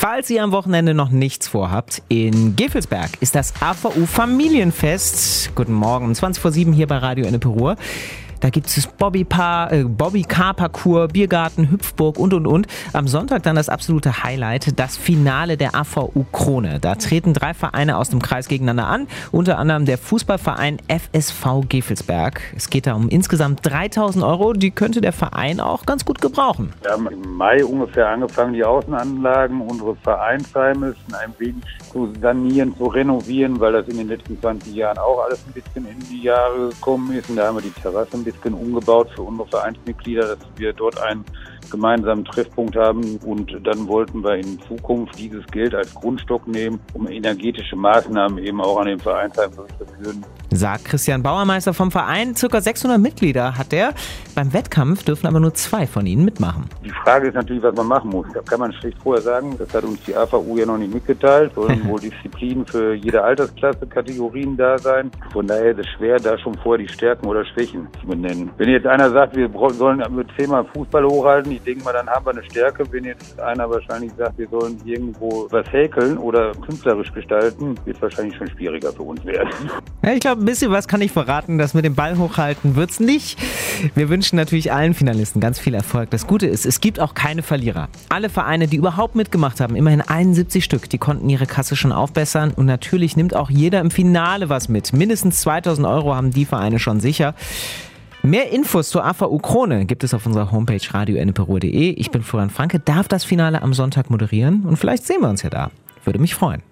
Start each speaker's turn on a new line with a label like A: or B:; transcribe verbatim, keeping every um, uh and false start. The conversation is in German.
A: Falls ihr am Wochenende noch nichts vorhabt, in Gevelsberg ist das A V U-Familienfest. Guten Morgen, um zwanzig vor sieben hier bei Radio Ennepe Ruhr. Da gibt es Bobby-Car, äh, Bobby-Car-Parcours, Biergarten, Hüpfburg und, und, und. Am Sonntag dann das absolute Highlight, das Finale der A V U-Krone. Da treten drei Vereine aus dem Kreis gegeneinander an, unter anderem der Fußballverein F S V Gevelsberg. Es geht da um insgesamt dreitausend Euro, die könnte der Verein auch ganz gut gebrauchen.
B: Wir haben im Mai ungefähr angefangen, die Außenanlagen, unsere Vereinsheime ein wenig zu sanieren, zu renovieren, weil das in den letzten zwanzig Jahren auch alles ein bisschen in die Jahre gekommen ist. Und da haben wir die Terrasse ein bisschen umgebaut für unsere Vereinsmitglieder, dass wir dort einen gemeinsamen Treffpunkt haben, und dann wollten wir in Zukunft dieses Geld als Grundstock nehmen, um energetische Maßnahmen eben auch an den Vereinsheim durchzuführen.
A: Sagt Christian Bauermeister vom Verein. Circa sechshundert Mitglieder hat er. Beim Wettkampf dürfen aber nur zwei von ihnen mitmachen.
B: Die Frage ist natürlich, was man machen muss. Da kann man schlicht vorher sagen, das hat uns die A V U ja noch nicht mitgeteilt. Sollen wohl Disziplinen für jede Altersklasse, Kategorien da sein. Von daher ist es schwer, da schon vorher die Stärken oder Schwächen zu benennen. Wenn jetzt einer sagt, wir sollen mit Thema Fußball hochhalten, ich denke mal, dann haben wir eine Stärke. Wenn jetzt einer wahrscheinlich sagt, wir sollen irgendwo was häkeln oder künstlerisch gestalten, wird es wahrscheinlich schon schwieriger für uns werden.
A: Ja, ich glaube, ein bisschen was kann ich verraten. Das mit dem Ball hochhalten wird's nicht. Wir wünschen natürlich allen Finalisten ganz viel Erfolg. Das Gute ist, es gibt auch keine Verlierer. Alle Vereine, die überhaupt mitgemacht haben, immerhin einundsiebzig Stück, die konnten ihre Kasse schon aufbessern. Und natürlich nimmt auch jeder im Finale was mit. Mindestens zweitausend Euro haben die Vereine schon sicher. Mehr Infos zur A V U-Krone gibt es auf unserer Homepage radio ennepe ruhr punkt de. Ich bin Florian Franke, darf das Finale am Sonntag moderieren und vielleicht sehen wir uns ja da. Würde mich freuen.